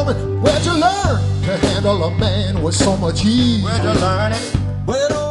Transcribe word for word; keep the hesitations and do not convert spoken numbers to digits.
woman, where'd you learn to handle a man with so much ease? Where'd you learn it? Well,